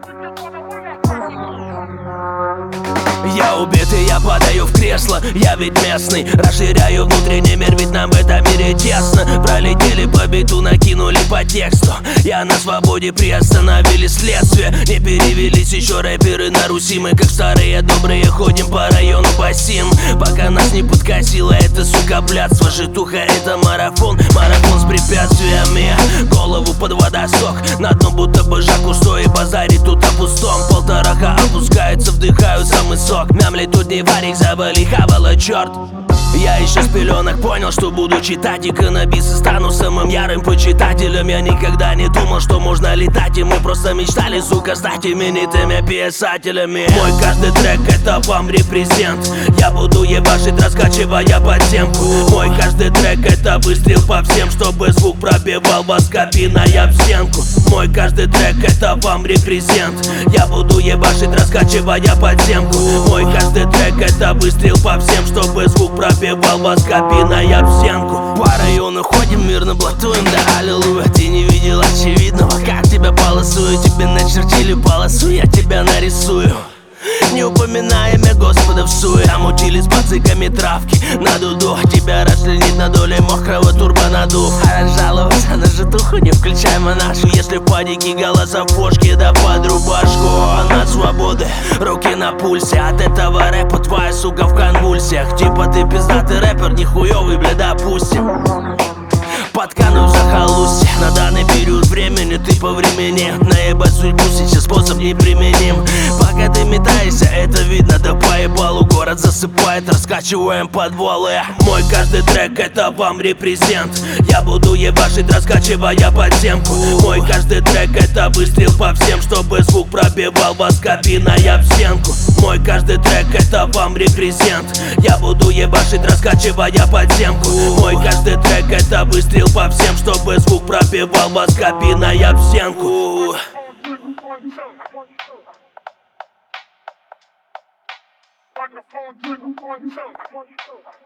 Я убитый, я падаю в кресло, я ведь местный. Расширяю внутренний мир, ведь нам в этом мире тесно. Пролетели по биту, накинули по тексту. Я на свободе, приостановили следствие. Не перевелись еще рэперы на Руси. Мы как старые добрые ходим по району бассейн. Пока нас не подкосило это, сука, блядство. Житуха это марафон, марафон с препятствиями. Голову под водосток, на дно будто бы Жак Кусто и базарит тут о пустом. Полтораха опускаются, вдыхают самый сок. Мямли тут не варик, забыли, хавала черт. Я еще с пеленок понял, что буду читать иконописы, стану самым ярым почитателем. Я никогда не думал, что можно летать, и мы просто мечтали, сука, стать именитыми писателями. Мой каждый трек это вам репрезент. Я буду ебашить, раскачивая подземку. Мой каждый трек это выстрел по всем, чтобы звук пробивал вас, кабиная в стенку. Мой каждый трек это вам репрезент. Я буду ебашить, раскачивая подземку. Мой каждый трек это выстрел по всем, чтобы звук пробивал вас, кабиная в стенку. По району ходим, мирно блатуем, да аллилуйя. Ты не видел очевидного, как тебя полосую. Тебе начертили полосу, я тебя нарисую. Не упоминая имя Господа в суе. Там учились пациками травки на дуду. Тебя расчленить на доле мокрого турбонадув. А разжаловаться на житуху не включай монашку. Если в падике голоса в бошке, да под рубашку. На свободы, руки на пульсе. От этого рэпа твоя сука в конвульсиях. Типа ты пиздатый рэпер, нихуёвый, бля, допустим. Подкану в захолустье. На данный период времени ты по времени. Наебать судьбу сейчас способ неприменим. Пока ты метаешься, это видно, да поебалу. Город засыпает, раскачиваем подвалы. Мой каждый трек это вам репрезент. Я буду ебашить, раскачивая подземку. Мой каждый трек это выстрел по всем, чтобы звук пробивал вас, кабиная в стенку. Мой каждый трек это вам репрезент. Я буду ебашить, раскачивая подземку. Мой каждый трек это выстрел по всем, чтобы звук пробивал вас, кабиная в стенку. Microphone,